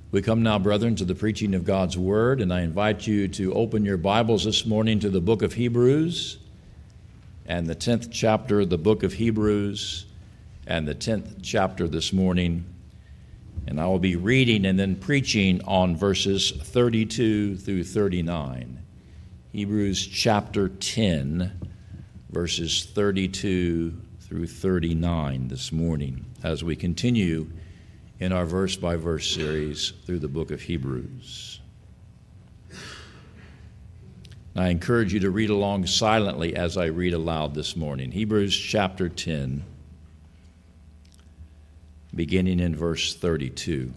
We come now, brethren, to the preaching of God's Word, and I invite you to open your Bibles this morning to the book of Hebrews and the 10th chapter of the book of Hebrews and the 10th chapter this morning. And I will be reading and then preaching on verses 32 through 39. Hebrews chapter 10, verses 32 through 39 this morning as we continue in our verse-by-verse series through the book of Hebrews. I encourage you to read along silently as I read aloud this morning. Hebrews chapter 10, beginning in verse 32.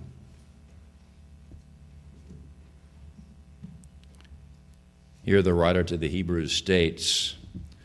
Here the writer to the Hebrews states,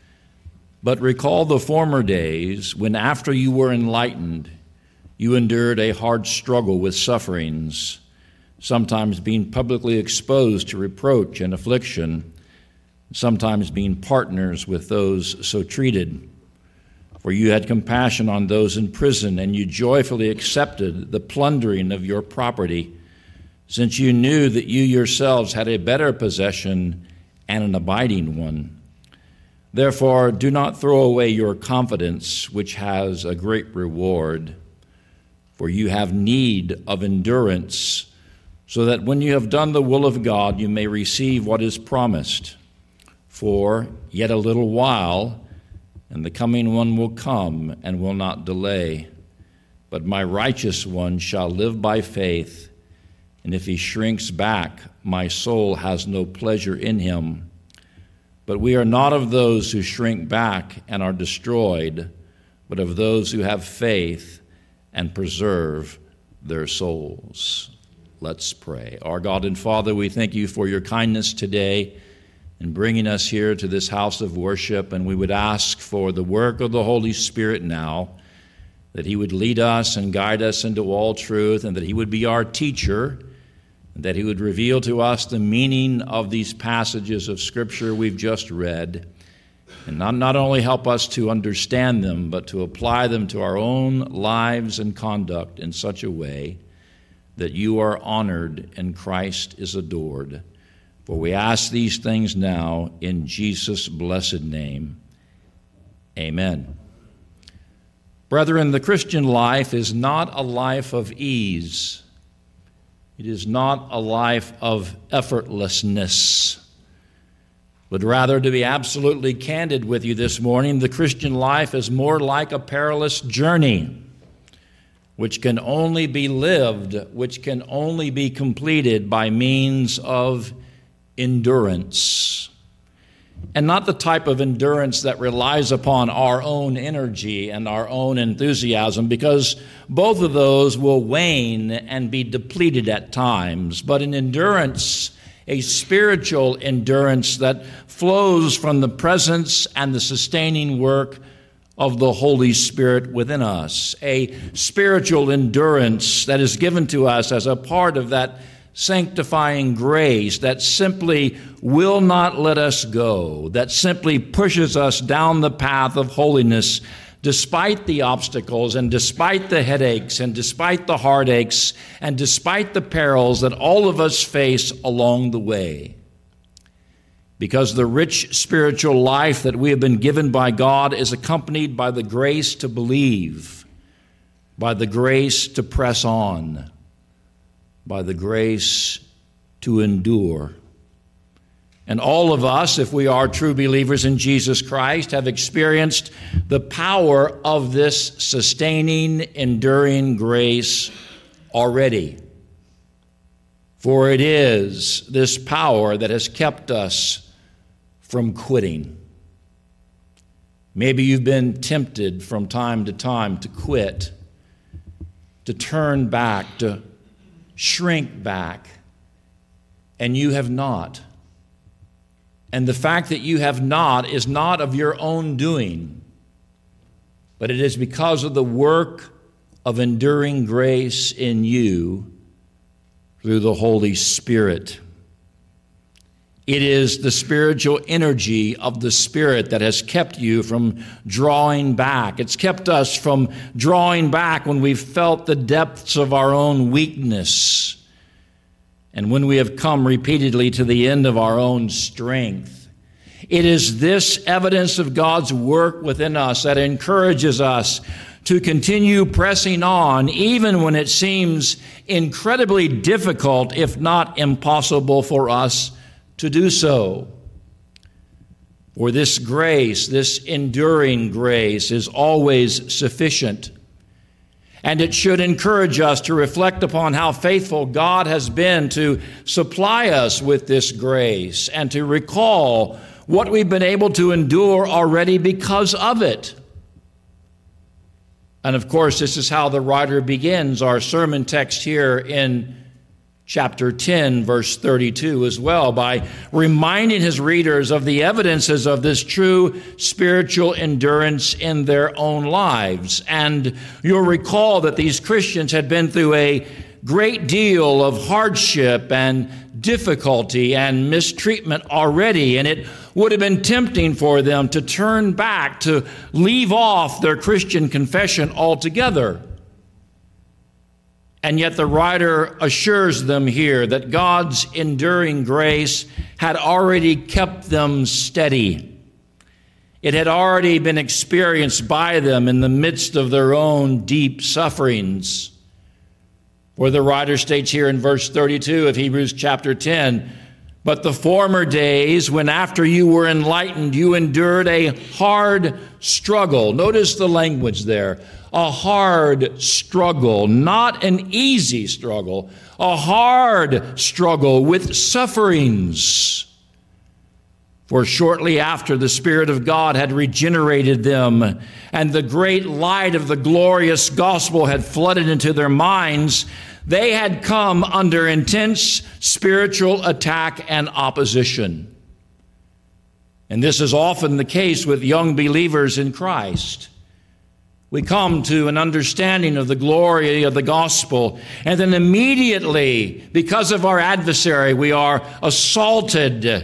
"But recall the former days when after you were enlightened, you endured a hard struggle with sufferings, sometimes being publicly exposed to reproach and affliction, sometimes being partners with those so treated. For you had compassion on those in prison, and you joyfully accepted the plundering of your property, since you knew that you yourselves had a better possession and an abiding one. Therefore, do not throw away your confidence, which has a great reward. For you have need of endurance, so that when you have done the will of God, you may receive what is promised. For yet a little while, and the coming one will come and will not delay. But my righteous one shall live by faith, and if he shrinks back, my soul has no pleasure in him. But we are not of those who shrink back and are destroyed, but of those who have faith and preserve their souls." Let's pray. Our God and Father, we thank you for your kindness today in bringing us here to this house of worship, and we would ask for the work of the Holy Spirit now, that he would lead us and guide us into all truth, and that he would be our teacher, and that he would reveal to us the meaning of these passages of Scripture we've just read, and not only help us to understand them, but to apply them to our own lives and conduct in such a way that you are honored and Christ is adored. For we ask these things now in Jesus' blessed name. Amen. Brethren, the Christian life is not a life of ease. It is not a life of effortlessness. But rather, to be absolutely candid with you this morning, the Christian life is more like a perilous journey, which can only be lived, which can only be completed by means of endurance. And not the type of endurance that relies upon our own energy and our own enthusiasm, because both of those will wane and be depleted at times, but an endurance, a spiritual endurance that flows from the presence and the sustaining work of the Holy Spirit within us, a spiritual endurance that is given to us as a part of that sanctifying grace that simply will not let us go, that simply pushes us down the path of holiness despite the obstacles and despite the headaches and despite the heartaches and despite the perils that all of us face along the way. Because the rich spiritual life that we have been given by God is accompanied by the grace to believe, by the grace to press on, by the grace to endure. And all of us, if we are true believers in Jesus Christ, have experienced the power of this sustaining, enduring grace already. For it is this power that has kept us from quitting. Maybe you've been tempted from time to time to quit, to turn back, to shrink back, and you have not. And the fact that you have not is not of your own doing, but it is because of the work of enduring grace in you through the Holy Spirit. It is the spiritual energy of the Spirit that has kept you from drawing back. It's kept us from drawing back when we've felt the depths of our own weakness. and when we have come repeatedly to the end of our own strength. It is this evidence of God's work within us that encourages us to continue pressing on, even when it seems incredibly difficult, if not impossible, for us to do so. For this grace, this enduring grace, is always sufficient. And it should encourage us to reflect upon how faithful God has been to supply us with this grace and to recall what we've been able to endure already because of it. And of course, this is how the writer begins our sermon text here in chapter 10, verse 32 as well, by reminding his readers of the evidences of this true spiritual endurance in their own lives. And you'll recall that these Christians had been through a great deal of hardship and difficulty and mistreatment already, and it would have been tempting for them to turn back, to leave off their Christian confession altogether. And yet the writer assures them here that God's enduring grace had already kept them steady. It had already been experienced by them in the midst of their own deep sufferings. For the writer states here in verse 32 of Hebrews chapter 10, "But the former days, when after you were enlightened, you endured a hard struggle." Notice the language there. A hard struggle, not an easy struggle, a hard struggle with sufferings. For shortly after the Spirit of God had regenerated them, and the great light of the glorious gospel had flooded into their minds, they had come under intense spiritual attack and opposition. And this is often the case with young believers in Christ. We come to an understanding of the glory of the gospel, and then immediately, because of our adversary, we are assaulted.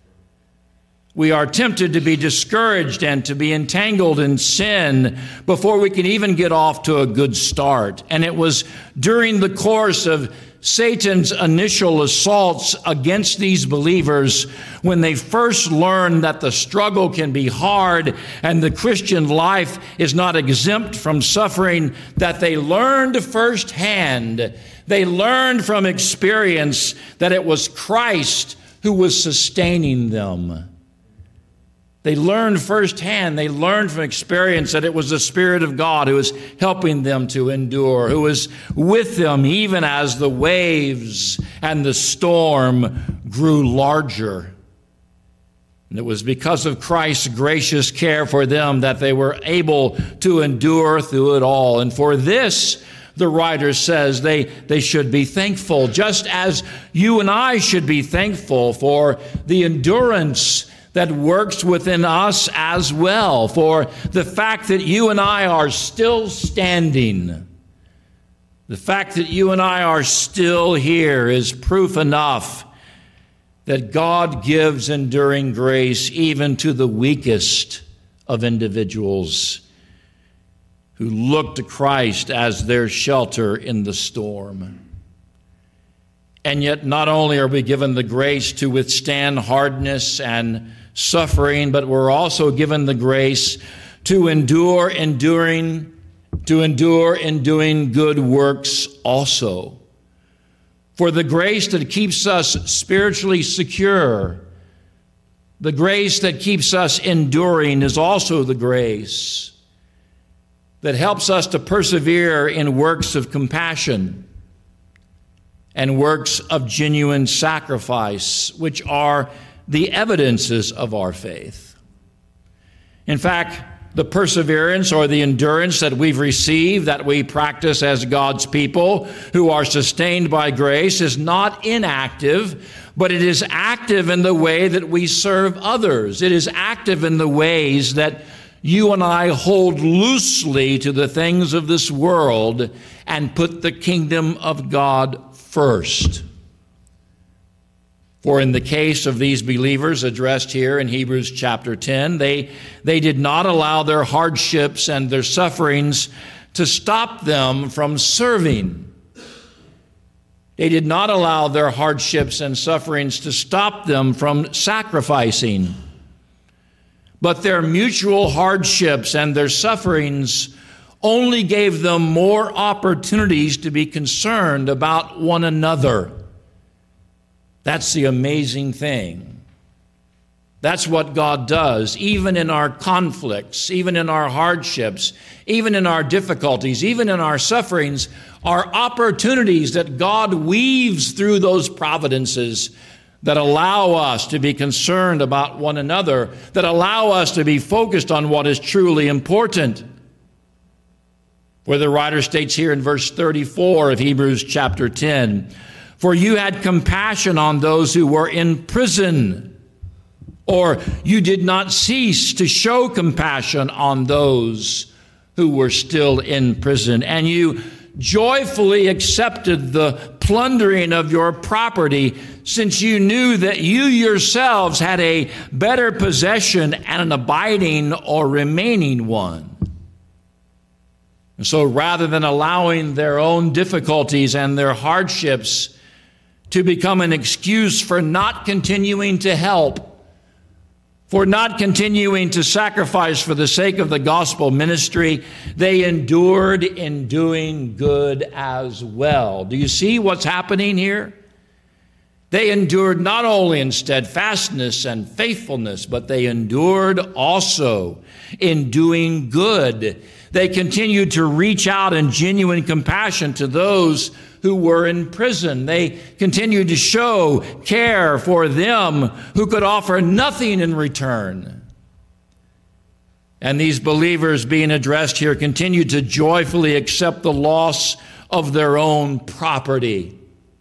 We are tempted to be discouraged and to be entangled in sin before we can even get off to a good start. And it was during the course of Satan's initial assaults against these believers, when they first learned that the struggle can be hard and the Christian life is not exempt from suffering, that they learned firsthand, they learned from experience that it was Christ who was sustaining them. They learned firsthand, they learned from experience that it was the Spirit of God who was helping them to endure, who was with them even as the waves and the storm grew larger. And it was because of Christ's gracious care for them that they were able to endure through it all. And for this, the writer says they should be thankful, just as you and I should be thankful for the endurance that works within us as well, for the fact that you and I are still standing. The fact that you and I are still here is proof enough that God gives enduring grace even to the weakest of individuals who look to Christ as their shelter in the storm. And yet not only are we given the grace to withstand hardness and suffering, but we're also given the grace to endure in doing good works also. For the grace that keeps us spiritually secure, the grace that keeps us enduring, is also the grace that helps us to persevere in works of compassion and works of genuine sacrifice, which are the evidences of our faith. In fact, the perseverance or the endurance that we've received, that we practice as God's people who are sustained by grace, is not inactive, but it is active in the way that we serve others. It is active in the ways that you and I hold loosely to the things of this world and put the kingdom of God first. For in the case of these believers addressed here in Hebrews chapter 10, they did not allow their hardships and their sufferings to stop them from serving. They did not allow their hardships and sufferings to stop them from sacrificing. But their mutual hardships and their sufferings only gave them more opportunities to be concerned about one another. That's the amazing thing. That's what God does, even in our conflicts, even in our hardships, even in our difficulties, even in our sufferings, are opportunities that God weaves through those providences that allow us to be concerned about one another, that allow us to be focused on what is truly important. Where the writer states here in verse 34 of Hebrews chapter 10, "For you had compassion on those who were in prison, or you did not cease to show compassion on those who were still in prison, and you joyfully accepted the plundering of your property, since you knew that you yourselves had a better possession and an abiding or remaining one." And so rather than allowing their own difficulties and their hardships to become an excuse for not continuing to help, for not continuing to sacrifice for the sake of the gospel ministry, they endured in doing good as well. Do you see what's happening here? They endured not only in steadfastness and faithfulness, but they endured also in doing good. They continued to reach out in genuine compassion to those who were in prison. They continued to show care for them who could offer nothing in return. And these believers being addressed here continued to joyfully accept the loss of their own property,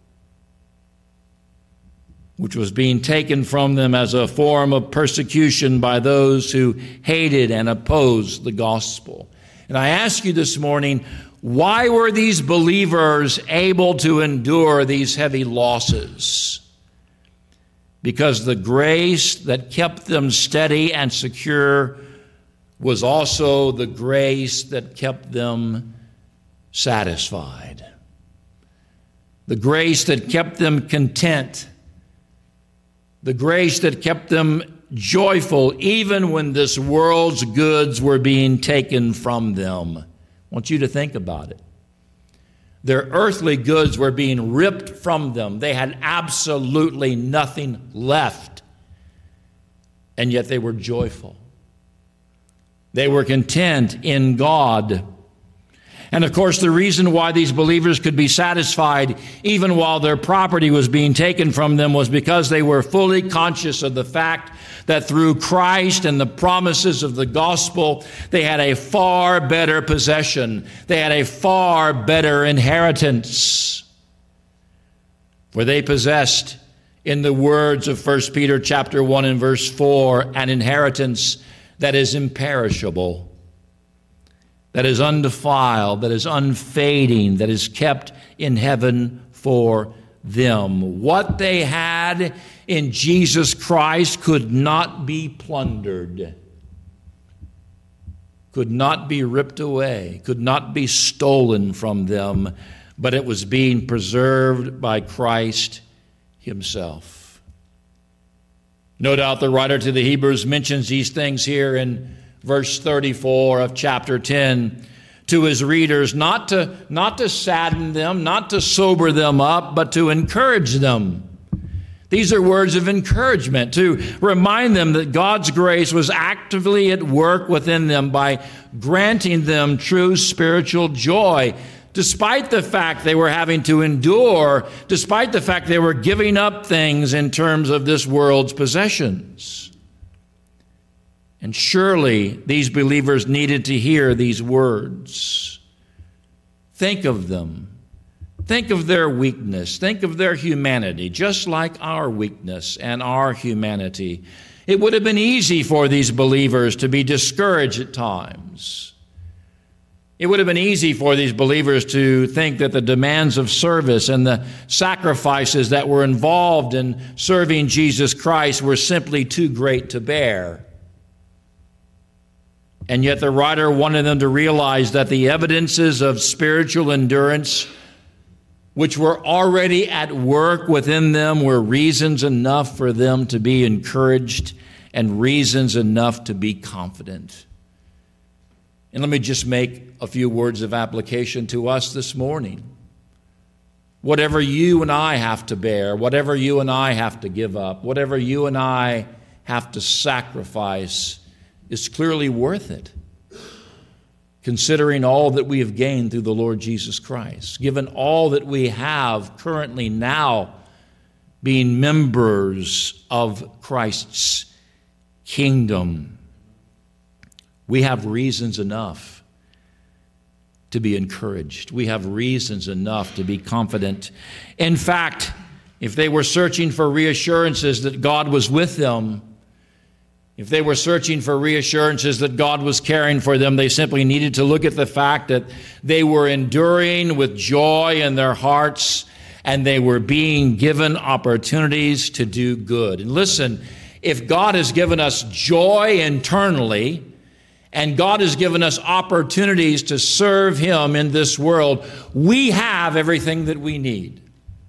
which was being taken from them as a form of persecution by those who hated and opposed the gospel. And I ask you this morning, why were these believers able to endure these heavy losses? Because the grace that kept them steady and secure was also the grace that kept them satisfied. The grace that kept them content. The grace that kept them joyful even when this world's goods were being taken from them. I want you to think about it. Their earthly goods were being ripped from them. They had absolutely nothing left. And yet they were joyful. They were content in God. And of course, the reason why these believers could be satisfied even while their property was being taken from them was because they were fully conscious of the fact that through Christ and the promises of the gospel, they had a far better possession. They had a far better inheritance. For they possessed, in the words of 1 Peter chapter 1 and verse 4, an inheritance that is imperishable, that is undefiled, that is unfading, that is kept in heaven for them. What they had in Jesus Christ could not be plundered, could not be ripped away, could not be stolen from them, but it was being preserved by Christ himself. No doubt the writer to the Hebrews mentions these things here in verse 34 of chapter 10 to his readers, not to sadden them, not to sober them up, but to encourage them. These are words of encouragement, to remind them that God's grace was actively at work within them by granting them true spiritual joy, despite the fact they were having to endure, despite the fact they were giving up things in terms of this world's possessions. And surely these believers needed to hear these words. Think of them. Think of their weakness. Think of their humanity, just like our weakness and our humanity. It would have been easy for these believers to be discouraged at times. It would have been easy for these believers to think that the demands of service and the sacrifices that were involved in serving Jesus Christ were simply too great to bear. And yet the writer wanted them to realize that the evidences of spiritual endurance which were already at work within them, were reasons enough for them to be encouraged and reasons enough to be confident. And let me just make a few words of application to us this morning. Whatever you and I have to bear, whatever you and I have to give up, whatever you and I have to sacrifice is clearly worth it, considering all that we have gained through the Lord Jesus Christ, given all that we have currently now being members of Christ's kingdom. We have reasons enough to be encouraged. We have reasons enough to be confident. In fact, if they were searching for reassurances that God was with them, if they were searching for reassurances that God was caring for them, they simply needed to look at the fact that they were enduring with joy in their hearts and they were being given opportunities to do good. And listen, if God has given us joy internally, and God has given us opportunities to serve Him in this world, we have everything that we need.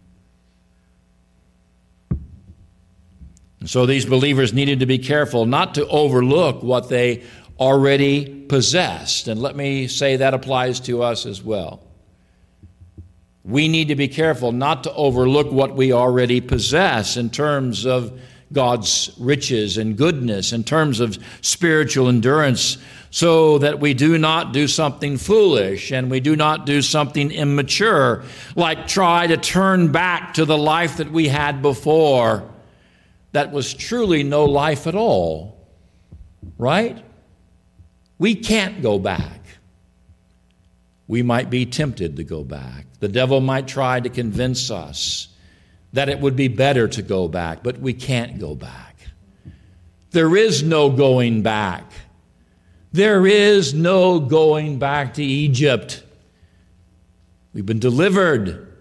And so these believers needed to be careful not to overlook what they already possessed. And let me say that applies to us as well. We need to be careful not to overlook what we already possess in terms of God's riches and goodness, in terms of spiritual endurance, so that we do not do something foolish and we do not do something immature, like try to turn back to the life that we had before that was truly no life at all, right? We can't go back. We might be tempted to go back. The devil might try to convince us that it would be better to go back, but we can't go back. There is no going back. There is no going back to Egypt. We've been delivered.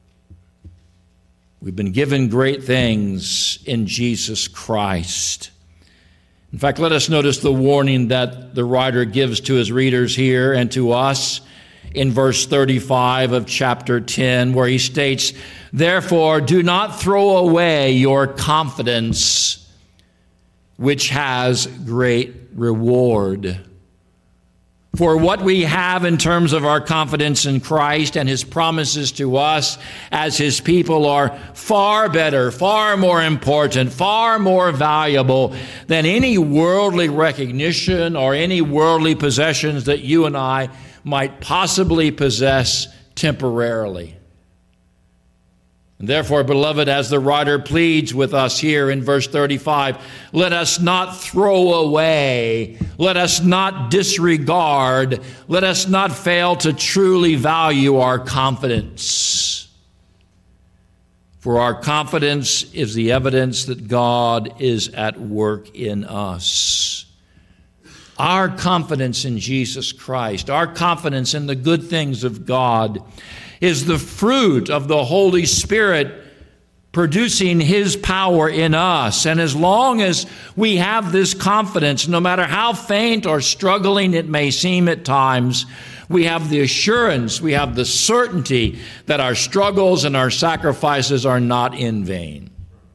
We've been given great things in Jesus Christ. In fact, let us notice the warning that the writer gives to his readers here and to us in verse 35 of chapter 10, where he states, "Therefore, do not throw away your confidence, which has great reward." For what we have in terms of our confidence in Christ and His promises to us as His people are far better, far more important, far more valuable than any worldly recognition or any worldly possessions that you and I might possibly possess temporarily. And therefore, beloved, as the writer pleads with us here in verse 35, let us not throw away, let us not disregard, let us not fail to truly value our confidence. For our confidence is the evidence that God is at work in us. Our confidence in Jesus Christ, our confidence in the good things of God, is the fruit of the Holy Spirit producing His power in us. And as long as we have this confidence, no matter how faint or struggling it may seem at times, we have the assurance, we have the certainty that our struggles and our sacrifices are not in vain.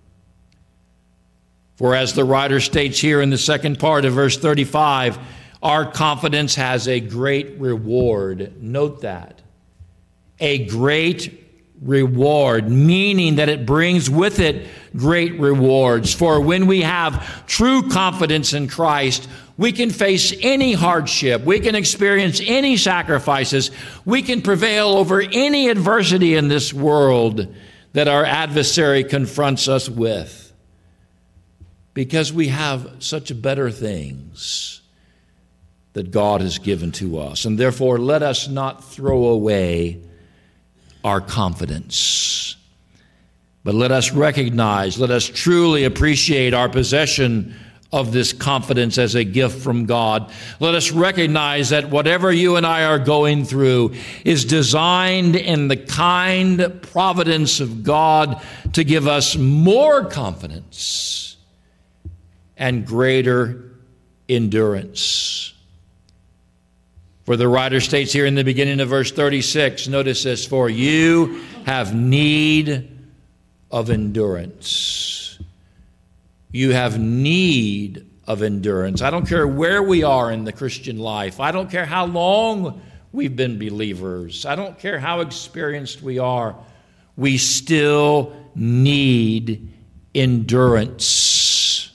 For as the writer states here in the second part of verse 35, our confidence has a great reward. Note that. A great reward, meaning that it brings with it great rewards. For when we have true confidence in Christ, we can face any hardship, we can experience any sacrifices, we can prevail over any adversity in this world that our adversary confronts us with, because we have such better things that God has given to us. And therefore, let us not throw away our confidence, but let us recognize, let us truly appreciate our possession of this confidence as a gift from God. Let us recognize that whatever you and I are going through is designed in the kind providence of God to give us more confidence and greater endurance. For the writer states here in the beginning of verse 36, notice this, for you have need of endurance. You have need of endurance. I don't care where we are in the Christian life. I don't care how long we've been believers. I don't care how experienced we are. We still need endurance.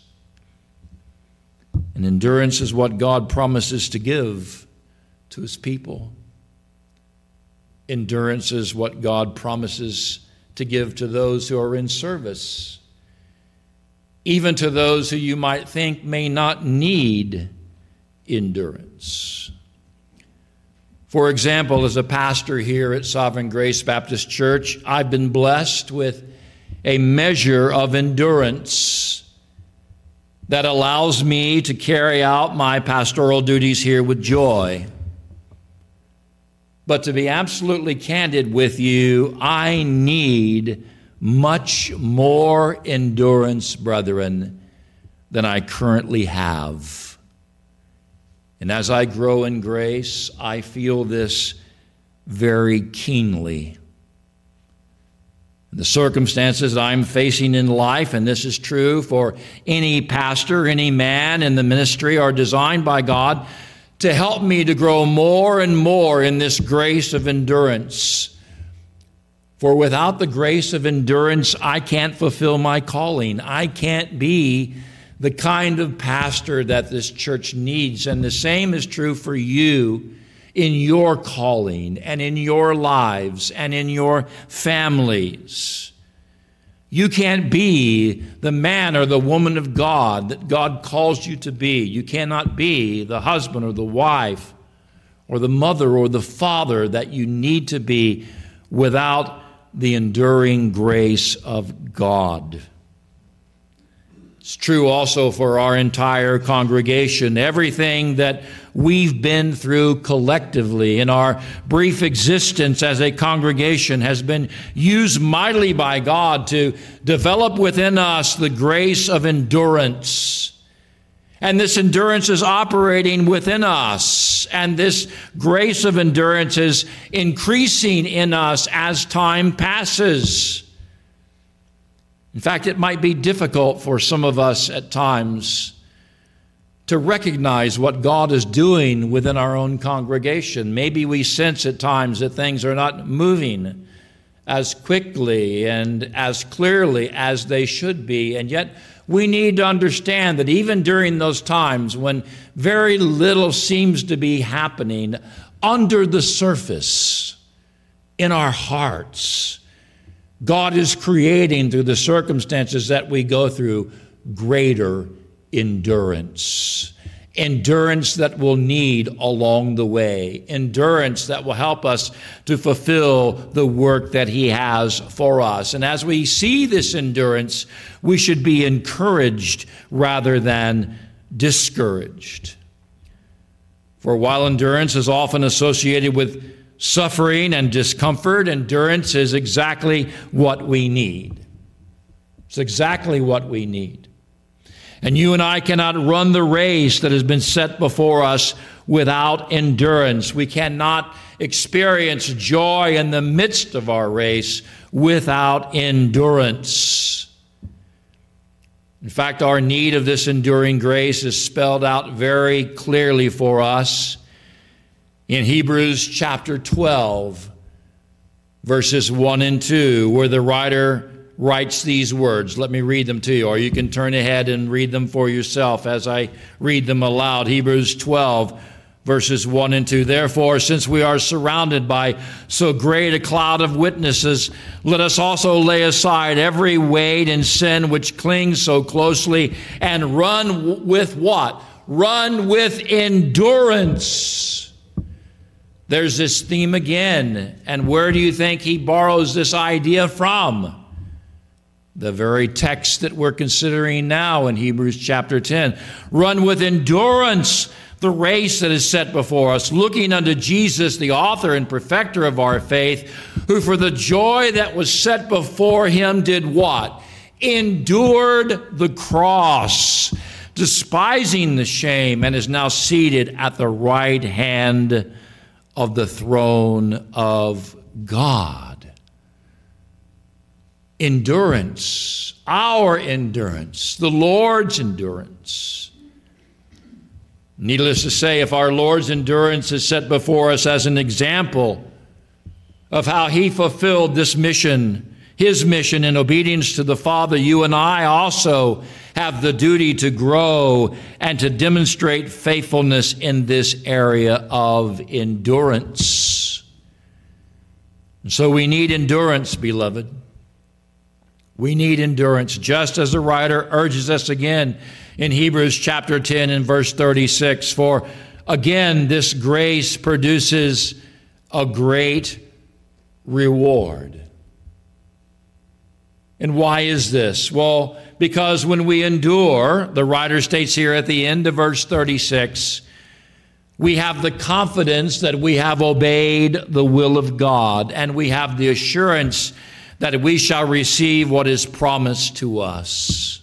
And endurance is what God promises to give to his people. Endurance is what God promises to give to those who are in service, even to those who you might think may not need endurance. For example, as a pastor here at Sovereign Grace Baptist Church, I've been blessed with a measure of endurance that allows me to carry out my pastoral duties here with joy. But to be absolutely candid with you, I need much more endurance, brethren, than I currently have. And as I grow in grace, I feel this very keenly. The circumstances that I'm facing in life, and this is true for any pastor, any man in the ministry, are designed by God to help me to grow more and more in this grace of endurance. For without the grace of endurance, I can't fulfill my calling. I can't be the kind of pastor that this church needs. And the same is true for you in your calling and in your lives and in your families. You can't be the man or the woman of God that God calls you to be. You cannot be the husband or the wife or the mother or the father that you need to be without the enduring grace of God. It's true also for our entire congregation. Everything that we've been through collectively in our brief existence as a congregation has been used mightily by God to develop within us the grace of endurance. And this endurance is operating within us. And this grace of endurance is increasing in us as time passes. In fact, it might be difficult for some of us at times to recognize what God is doing within our own congregation. Maybe we sense at times that things are not moving as quickly and as clearly as they should be. And yet we need to understand that even during those times when very little seems to be happening, under the surface, in our hearts, God is creating through the circumstances that we go through greater endurance. Endurance that we'll need along the way. Endurance that will help us to fulfill the work that He has for us. And as we see this endurance, we should be encouraged rather than discouraged. For while endurance is often associated with suffering and discomfort, endurance is exactly what we need. It's exactly what we need. And you and I cannot run the race that has been set before us without endurance. We cannot experience joy in the midst of our race without endurance. In fact, our need of this enduring grace is spelled out very clearly for us in Hebrews chapter 12, verses 1 and 2, where the writer writes these words. Let me read them to you, or you can turn ahead and read them for yourself as I read them aloud. Hebrews 12, verses 1 and 2. Therefore, since we are surrounded by so great a cloud of witnesses, let us also lay aside every weight and sin which clings so closely, and run with what? Run with endurance. There's this theme again. And where do you think he borrows this idea from? The very text that we're considering now in Hebrews chapter 10. Run with endurance the race that is set before us, looking unto Jesus, the author and perfecter of our faith, who for the joy that was set before him did what? Endured the cross, despising the shame, and is now seated at the right hand of the throne of God. Endurance, our endurance, the Lord's endurance. Needless to say, if our Lord's endurance is set before us as an example of how he fulfilled this mission, his mission in obedience to the Father, you and I also have the duty to grow and to demonstrate faithfulness in this area of endurance. And so we need endurance, beloved. We need endurance, just as the writer urges us again in Hebrews chapter 10 and verse 36. For again, this grace produces a great reward. And why is this? Well, because when we endure, the writer states here at the end of verse 36, we have the confidence that we have obeyed the will of God, and we have the assurance that we shall receive what is promised to us.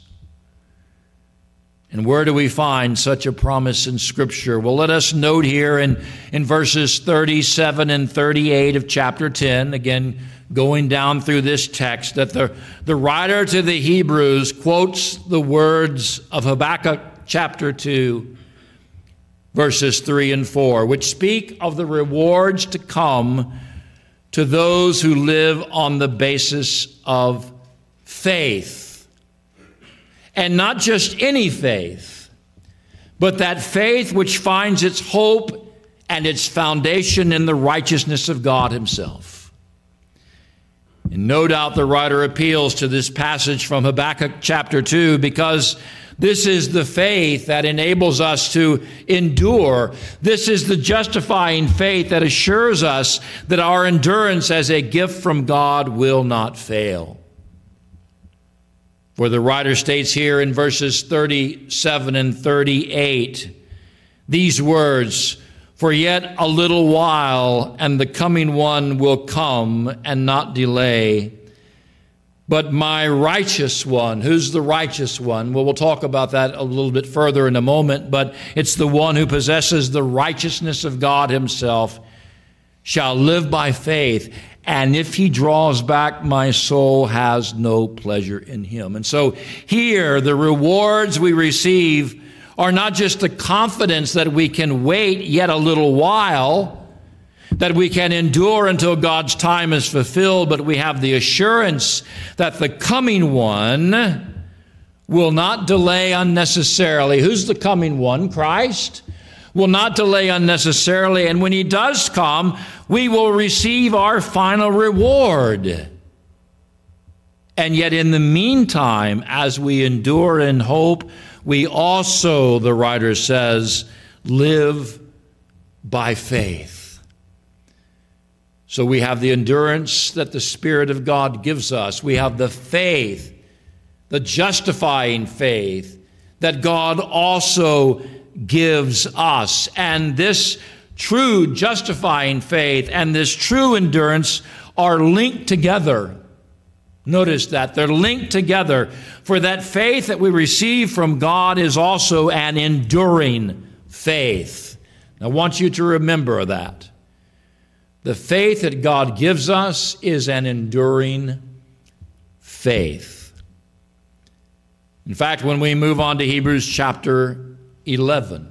And where do we find such a promise in Scripture? Well, let us note here in verses 37 and 38 of chapter 10, again, going down through this text, that the writer to the Hebrews quotes the words of Habakkuk chapter 2, verses 3 and 4, which speak of the rewards to come to those who live on the basis of faith. And not just any faith, but that faith which finds its hope and its foundation in the righteousness of God himself. And no doubt the writer appeals to this passage from Habakkuk chapter 2 because this is the faith that enables us to endure. This is the justifying faith that assures us that our endurance as a gift from God will not fail. For the writer states here in verses 37 and 38, these words, "For yet a little while, and the coming one will come and not delay. But my righteous one," who's the righteous one? Well, we'll talk about that a little bit further in a moment, but it's the one who possesses the righteousness of God himself, "shall live by faith. And if he draws back, my soul has no pleasure in him." And so here, the rewards we receive are not just the confidence that we can wait yet a little while, that we can endure until God's time is fulfilled, but we have the assurance that the coming one will not delay unnecessarily. Who's the coming one? Christ will not delay unnecessarily, and when he does come, we will receive our final reward. And yet in the meantime, as we endure in hope, we also, the writer says, live by faith. So we have the endurance that the Spirit of God gives us. We have the faith, the justifying faith that God also gives us. And this true justifying faith and this true endurance are linked together. Notice that they're linked together. For that faith that we receive from God is also an enduring faith. I want you to remember that. The faith that God gives us is an enduring faith. In fact, when we move on to Hebrews chapter 11,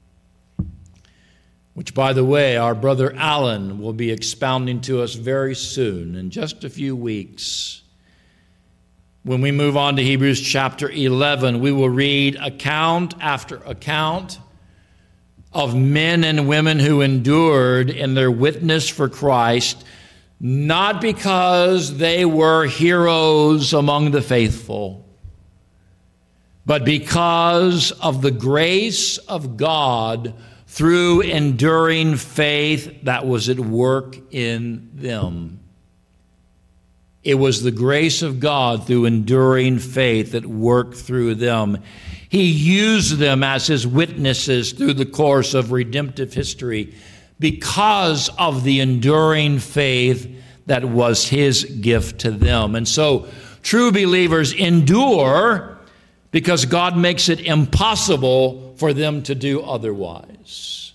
which, by the way, our brother Alan will be expounding to us very soon, in just a few weeks. When we move on to Hebrews chapter 11, we will read account after account of men and women who endured in their witness for Christ, not because they were heroes among the faithful, but because of the grace of God through enduring faith that was at work in them. It was the grace of God through enduring faith that worked through them. He used them as his witnesses through the course of redemptive history because of the enduring faith that was his gift to them. And so true believers endure because God makes it impossible for them to do otherwise.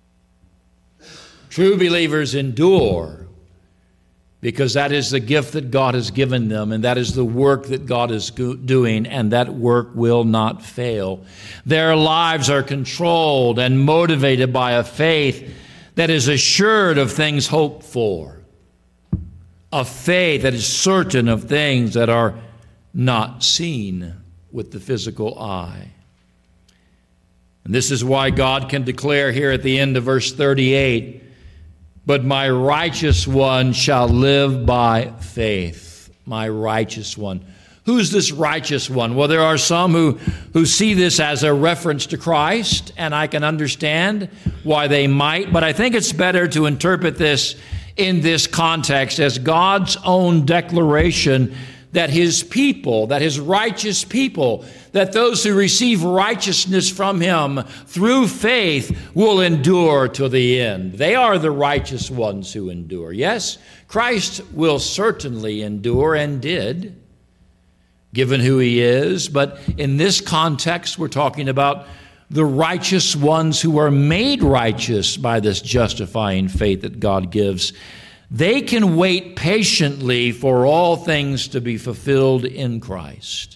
True believers endure because that is the gift that God has given them, and that is the work that God is doing, and that work will not fail. Their lives are controlled and motivated by a faith that is assured of things hoped for, a faith that is certain of things that are not seen with the physical eye. And this is why God can declare here at the end of verse 38, "But my righteous one shall live by faith." My righteous one. Who's this righteous one? Well, there are some who see this as a reference to Christ, and I can understand why they might, but I think it's better to interpret this in this context as God's own declaration that his people, that his righteous people, that those who receive righteousness from him through faith will endure to the end. They are the righteous ones who endure. Yes, Christ will certainly endure and did, given who he is. But in this context, we're talking about the righteous ones who are made righteous by this justifying faith that God gives. They can wait patiently for all things to be fulfilled in Christ.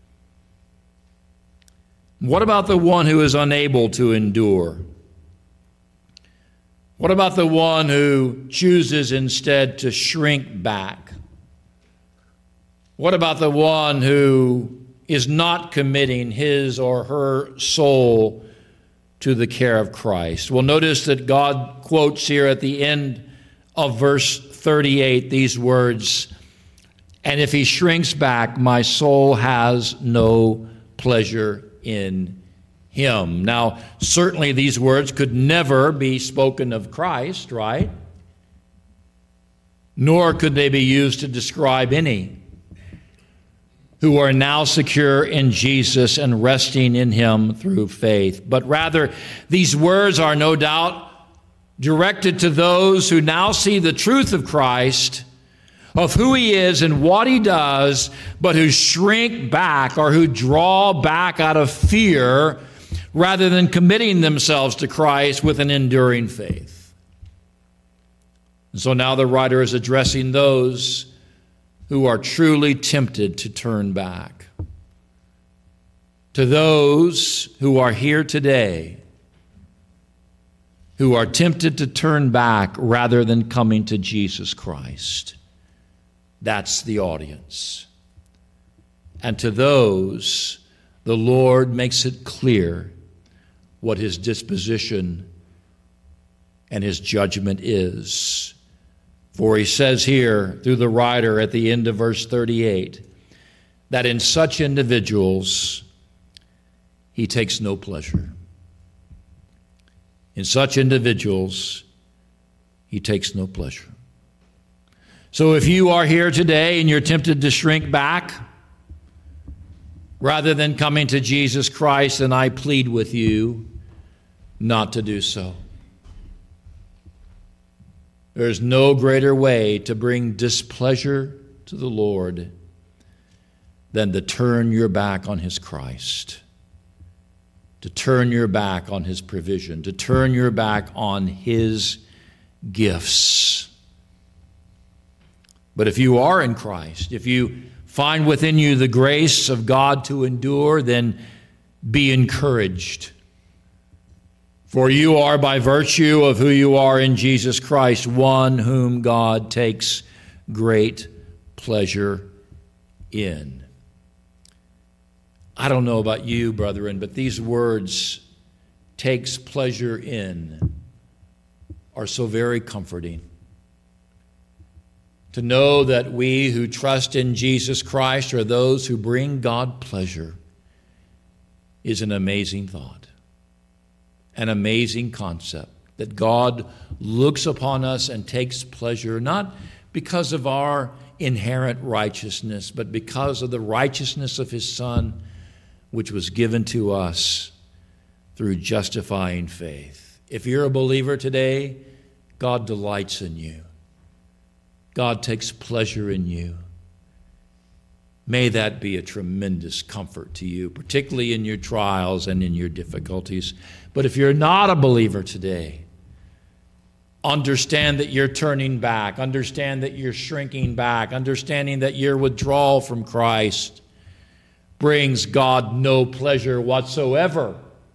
What about the one who is unable to endure? What about the one who chooses instead to shrink back? What about the one who is not committing his or her soul to the care of Christ? Well, notice that God quotes here at the end of verse 38 these words, "And if he shrinks back, my soul has no pleasure in him." Now, certainly these words could never be spoken of Christ, right? Nor could they be used to describe any who are now secure in Jesus and resting in him through faith. But rather, these words are no doubt directed to those who now see the truth of Christ, of who he is and what he does, but who shrink back or who draw back out of fear rather than committing themselves to Christ with an enduring faith. And so now the writer is addressing those who are truly tempted to turn back. To those who are here today, who are tempted to turn back rather than coming to Jesus Christ. That's the audience. And to those, the Lord makes it clear what his disposition and his judgment is. For he says here, through the writer at the end of verse 38, that in such individuals, he takes no pleasure. In such individuals, he takes no pleasure. So if you are here today and you're tempted to shrink back rather than coming to Jesus Christ, then I plead with you not to do so. There's no greater way to bring displeasure to the Lord than to turn your back on his Christ, to turn your back on his provision, to turn your back on his gifts. But if you are in Christ, if you find within you the grace of God to endure, then be encouraged. For you are, by virtue of who you are in Jesus Christ, one whom God takes great pleasure in. I don't know about you, brethren, but these words, "takes pleasure in," are so very comforting. To know that we who trust in Jesus Christ are those who bring God pleasure is an amazing thought, an amazing concept, that God looks upon us and takes pleasure, not because of our inherent righteousness, but because of the righteousness of his Son, which was given to us through justifying faith. If you're a believer today, God delights in you. God takes pleasure in you. May that be a tremendous comfort to you, particularly in your trials and in your difficulties. But if you're not a believer today, understand that you're turning back. Understand that you're shrinking back. Understanding that your withdrawal from Christ brings God no pleasure whatsoever.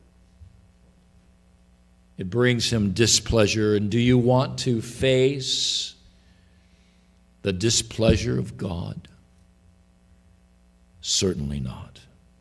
It brings him displeasure. And do you want to face the displeasure of God? Certainly not.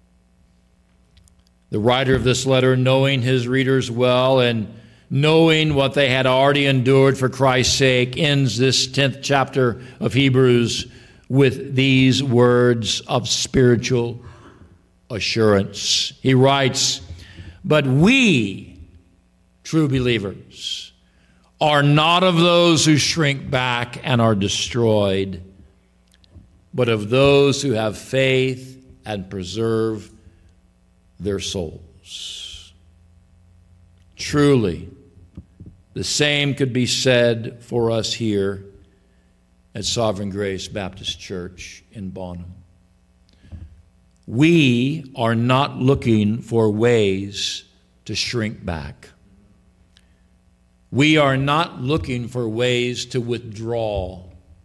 The writer of this letter, knowing his readers well and knowing what they had already endured for Christ's sake, ends this 10th chapter of Hebrews with these words of spiritual assurance. He writes, "But we, true believers, are not of those who shrink back and are destroyed, but of those who have faith and preserve their souls." Truly, the same could be said for us here at Sovereign Grace Baptist Church in Bonham. We are not looking for ways to shrink back. We are not looking for ways to withdraw,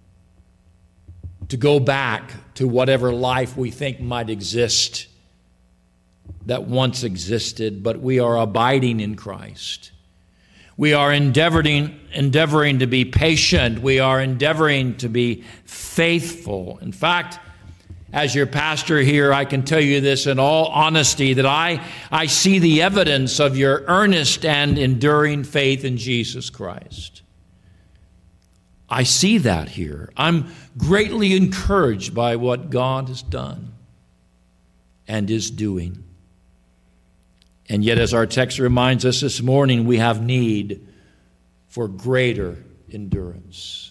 to go back to whatever life we think might exist that once existed, but we are abiding in Christ. We are endeavoring to be patient. We are endeavoring to be faithful. In fact, as your pastor here, I can tell you this in all honesty, that I see the evidence of your earnest and enduring faith in Jesus Christ. I see that here. I'm greatly encouraged by what God has done and is doing. And yet, as our text reminds us this morning, we have need for greater endurance.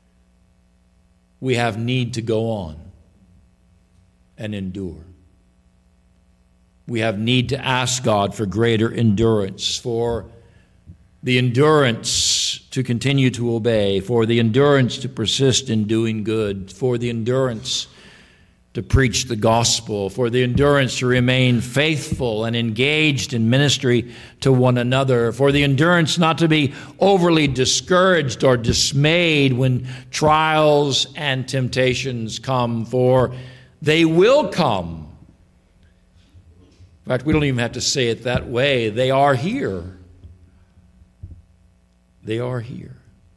We have need to go on and endure. We have need to ask God for greater endurance, for the endurance to continue to obey, for the endurance to persist in doing good, for the endurance to preach the gospel, for the endurance to remain faithful and engaged in ministry to one another, for the endurance not to be overly discouraged or dismayed when trials and temptations come, for they will come. In fact, we don't even have to say it that way. They are here. They are here.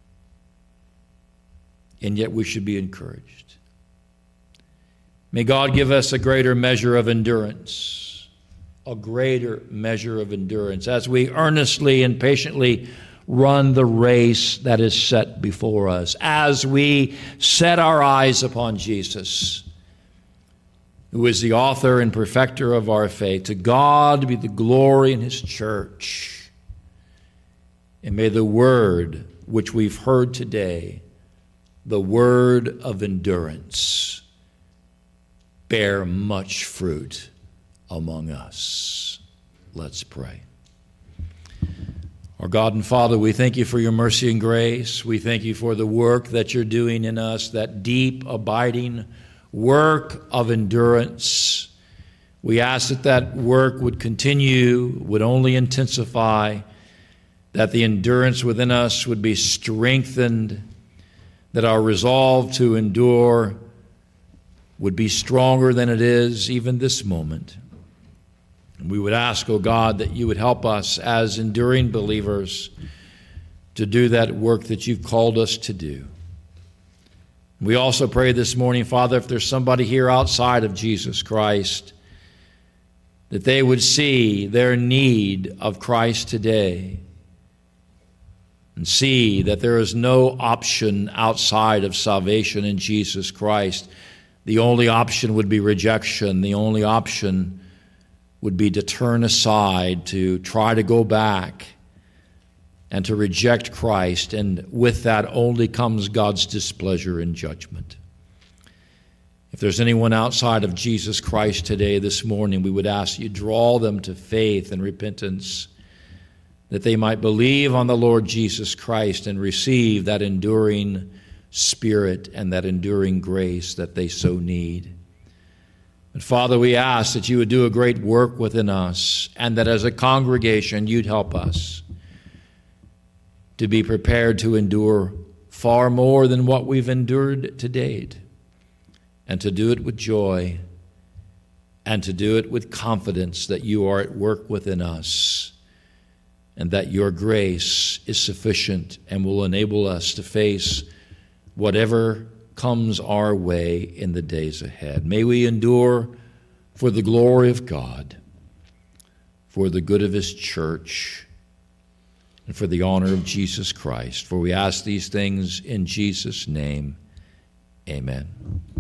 And yet we should be encouraged. May God give us a greater measure of endurance, a greater measure of endurance, as we earnestly and patiently run the race that is set before us, as we set our eyes upon Jesus, who is the author and perfecter of our faith. To God be the glory in his church. And may the word which we've heard today, the word of endurance, bear much fruit among us. Let's pray. Our God and Father, we thank you for your mercy and grace. We thank you for the work that you're doing in us, that deep, abiding work of endurance. We ask that that work would continue, would only intensify, that the endurance within us would be strengthened, that our resolve to endure would be stronger than it is even this moment. And we would ask, O God, that you would help us as enduring believers to do that work that you've called us to do. We also pray this morning, Father, if there's somebody here outside of Jesus Christ, that they would see their need of Christ today and see that there is no option outside of salvation in Jesus Christ. The only option would be rejection. The only option would be to turn aside, to try to go back, and to reject Christ. And with that only comes God's displeasure and judgment. If there's anyone outside of Jesus Christ today, this morning, we would ask you draw them to faith and repentance, that they might believe on the Lord Jesus Christ and receive that enduring Spirit and that enduring grace that they so need. But Father, we ask that you would do a great work within us, and that as a congregation you'd help us to be prepared to endure far more than what we've endured to date, and to do it with joy, and to do it with confidence that you are at work within us, and that your grace is sufficient and will enable us to face whatever comes our way in the days ahead. May we endure for the glory of God, for the good of his church, and for the honor of Jesus Christ. For we ask these things in Jesus' name. Amen.